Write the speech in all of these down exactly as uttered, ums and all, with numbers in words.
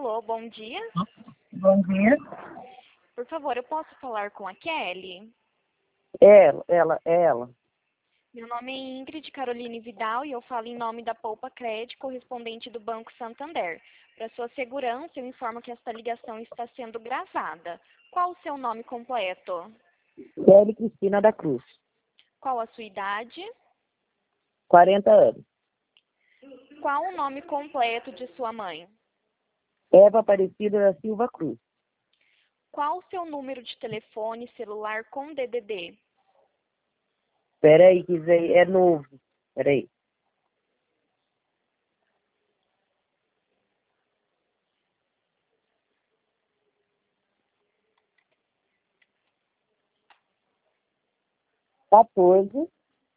Alô, bom dia. Bom dia. Por favor, eu posso falar com a Kelly? Ela, ela, ela. Meu nome é Ingrid Caroline Vidal e eu falo em nome da Poupa Cred, correspondente do Banco Santander. Para sua segurança, eu informo que esta ligação está sendo gravada. Qual o seu nome completo? Kelly Cristina da Cruz. Qual a sua idade? quarenta anos. Qual o nome completo de sua mãe? Eva Aparecida da Silva Cruz. Qual o seu número de telefone celular com D D D? Peraí, que isso aí é novo. Peraí. quatorze,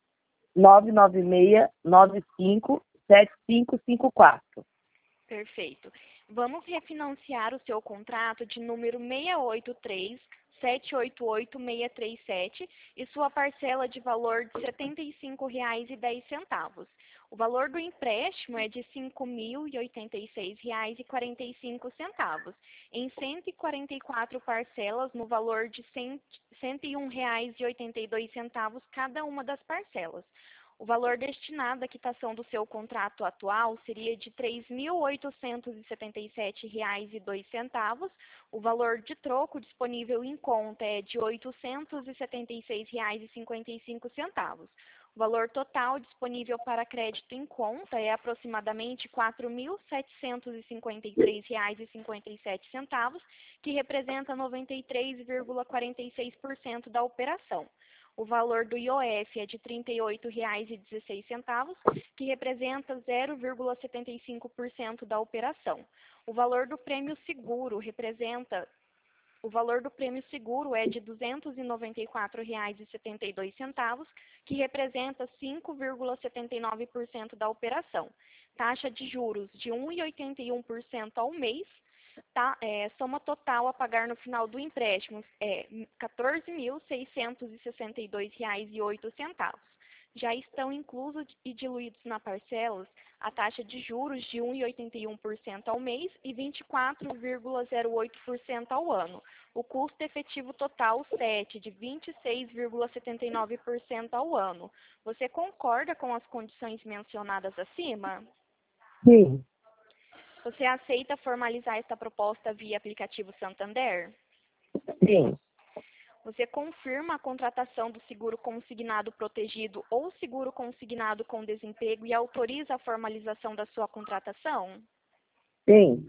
nove nove seis, nove cinco, sete cinco cinco quatro. Perfeito. Vamos refinanciar o seu contrato de número seis oito três, sete oito oito, seis três sete e sua parcela de valor de setenta e cinco reais e dez centavos. O valor do empréstimo é de cinco mil e oitenta e seis reais e quarenta e cinco centavos, em cento e quarenta e quatro parcelas no valor de cento e um reais e oitenta e dois centavos cada uma das parcelas. O valor destinado à quitação do seu contrato atual seria de três mil oitocentos e setenta e sete reais e dois centavos. O valor de troco disponível em conta é de oitocentos e setenta e seis reais e cinquenta e cinco centavos. O valor total disponível para crédito em conta é aproximadamente quatro mil setecentos e cinquenta e três reais e cinquenta e sete centavos, que representa noventa e três vírgula quarenta e seis por cento da operação. O valor do I O F é de trinta e oito reais e dezesseis centavos, que representa zero vírgula setenta e cinco por cento da operação. O valor do prêmio seguro representa O valor do prêmio seguro é de duzentos e noventa e quatro reais e setenta e dois centavos, que representa cinco vírgula setenta e nove por cento da operação. Taxa de juros de um vírgula oitenta e um por cento ao mês. Tá, é, soma total a pagar no final do empréstimo é quatorze mil seiscentos e sessenta e dois reais e oito centavos. Já estão inclusos e diluídos na parcelas a taxa de juros de um vírgula oitenta e um por cento ao mês e vinte e quatro vírgula zero oito por cento ao ano. O custo efetivo total sete de vinte e seis vírgula setenta e nove por cento ao ano. Você concorda com as condições mencionadas acima? Sim. Você aceita formalizar esta proposta via aplicativo Santander? Sim. Você confirma a contratação do seguro consignado protegido ou seguro consignado com desemprego e autoriza a formalização da sua contratação? Sim.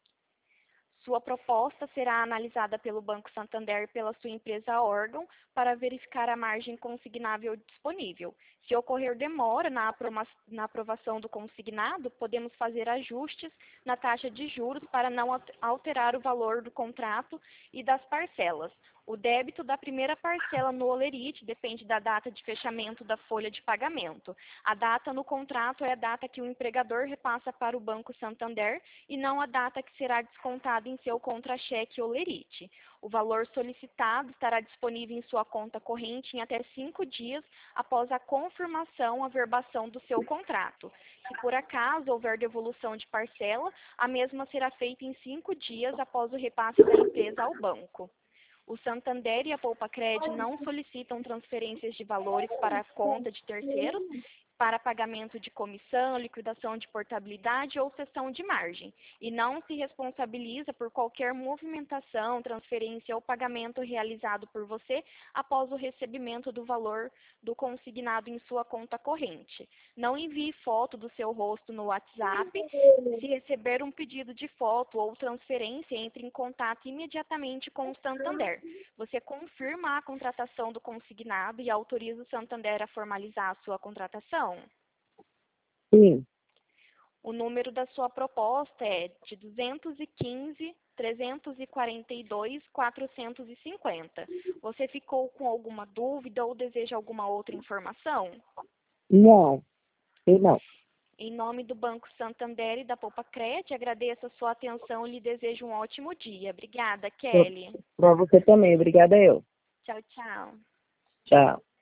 Sua proposta será analisada pelo Banco Santander e pela sua empresa órgão para verificar a margem consignável disponível. Se ocorrer demora na aprovação do consignado, podemos fazer ajustes na taxa de juros para não alterar o valor do contrato e das parcelas. O débito da primeira parcela no Olerite depende da data de fechamento da folha de pagamento. A data no contrato é a data que o empregador repassa para o Banco Santander e não a data que será descontada em seu contra-cheque Olerite. O valor solicitado estará disponível em sua conta corrente em até cinco dias após a confirmação, averbação do seu contrato. Se por acaso houver devolução de parcela, a mesma será feita em cinco dias após o repasse da empresa ao banco. O Santander e a Poupa Cred não solicitam transferências de valores para a conta de terceiros para pagamento de comissão, liquidação de portabilidade ou cessão de margem, e não se responsabiliza por qualquer movimentação, transferência ou pagamento realizado por você após o recebimento do valor do consignado em sua conta corrente. Não envie foto do seu rosto no WhatsApp. Se receber um pedido de foto ou transferência, entre em contato imediatamente com o Santander. Você confirma a contratação do consignado e autoriza o Santander a formalizar a sua contratação? Sim. O número da sua proposta é de duzentos e quinze, trezentos e quarenta e dois, quatrocentos e cinquenta. Você ficou com alguma dúvida ou deseja alguma outra informação? Não. Eu não. Em nome do Banco Santander e da Poupa Cred, agradeço a sua atenção e lhe desejo um ótimo dia. Obrigada, Kelly. Para você também. Obrigada eu. Tchau, tchau. Tchau.